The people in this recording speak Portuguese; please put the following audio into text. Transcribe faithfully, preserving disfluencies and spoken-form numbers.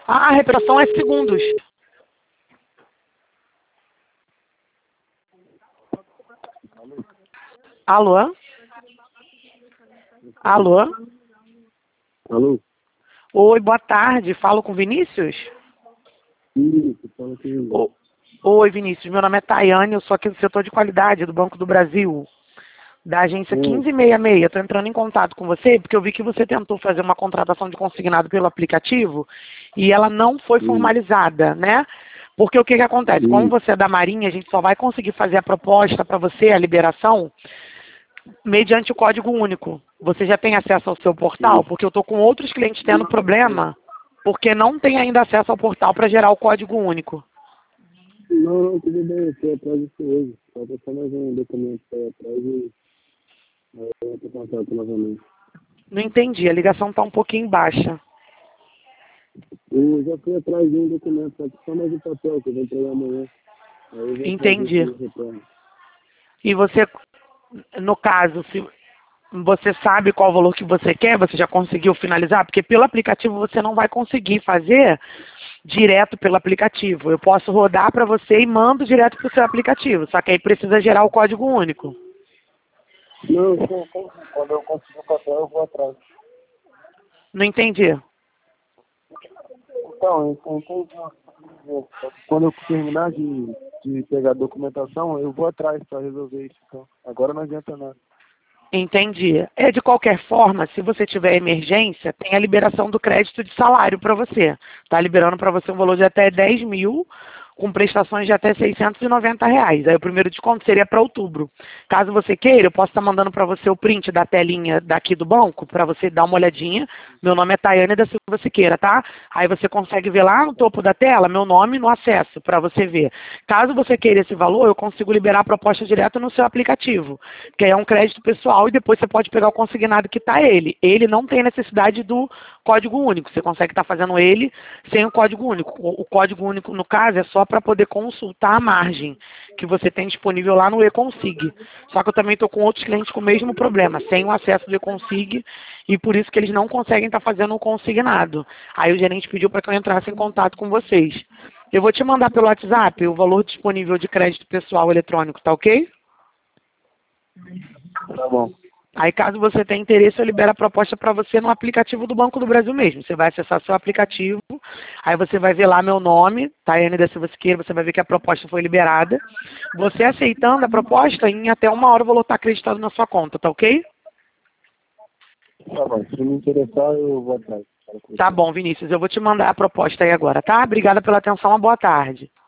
Ah, a reparação é segundos. Alô? Alô? Alô? Oi, boa tarde. Falo com Vinícius? Isso, fala aqui. O- Oi, Vinícius. Meu nome é Tayane, eu sou aqui do setor de qualidade do Banco do Brasil, da agência Hum, quinze sessenta e seis. Estou entrando em contato com você porque eu vi que você tentou fazer uma contratação de consignado pelo aplicativo e ela não foi hum, formalizada, né? Porque o que, que acontece? Como hum. você é da Marinha, a gente só vai conseguir fazer a proposta para você, a liberação, mediante o código único. Você já tem acesso ao seu portal? Porque eu estou com outros clientes tendo problema porque não tem ainda acesso ao portal para gerar o código único. Não, não, tudo bem, eu fui atrás disso hoje. Só passar mais um documento para ir atrás e aí eu entro em contato novamente. Não entendi, a ligação está um pouquinho baixa. Eu já fui atrás de um documento, só que só mais o papel que eu vou entregar amanhã. Aí eu vou atrás desse Entendi. meu retorno. E você, no caso, se você sabe qual o valor que você quer, você já conseguiu finalizar? Porque pelo aplicativo você não vai conseguir fazer direto pelo aplicativo. Eu posso rodar para você e mando direto para o seu aplicativo, só que aí precisa gerar o código único. Não, sim, sim. Quando eu conseguir o papel, eu vou atrás. Não entendi. Então, eu entendi. Quando eu terminar de, de pegar a documentação, eu vou atrás para resolver isso. Então, agora não adianta nada. Entendi. É, de qualquer forma, se você tiver emergência, tem a liberação do crédito de salário para você. Está liberando para você um valor de até dez mil, com prestações de até seiscentos e noventa reais. Aí o primeiro desconto seria para outubro. Caso você queira, eu posso estar mandando para você o print da telinha daqui do banco, para você dar uma olhadinha. Meu nome é Tayane da Silva Siqueira, tá? Aí você consegue ver lá no topo da tela meu nome no acesso, para você ver. Caso você queira esse valor, eu consigo liberar a proposta direto no seu aplicativo, que é um crédito pessoal e depois você pode pegar o consignado que está ele. Ele não tem necessidade do código único, você consegue estar fazendo ele sem o código único. O o código único, no caso, é só para poder consultar a margem que você tem disponível lá no eConsig. Só que eu também estou com outros clientes com o mesmo problema, sem o acesso do eConsig, e por isso que eles não conseguem estar fazendo o consignado. Aí o gerente pediu para que eu entrasse em contato com vocês. Eu vou te mandar pelo WhatsApp o valor disponível de crédito pessoal eletrônico, tá ok? Tá bom. Aí, caso você tenha interesse, eu libero a proposta para você no aplicativo do Banco do Brasil mesmo. Você vai acessar seu aplicativo, aí você vai ver lá meu nome, Tayane da Silva Siqueira, você vai ver que a proposta foi liberada. Você aceitando a proposta, em até uma hora o valor está acreditado na sua conta, tá ok? Tá bom. Se me interessar, eu vou atrás. Tá bom, Vinícius, eu vou te mandar a proposta aí agora, tá? Obrigada pela atenção, uma boa tarde.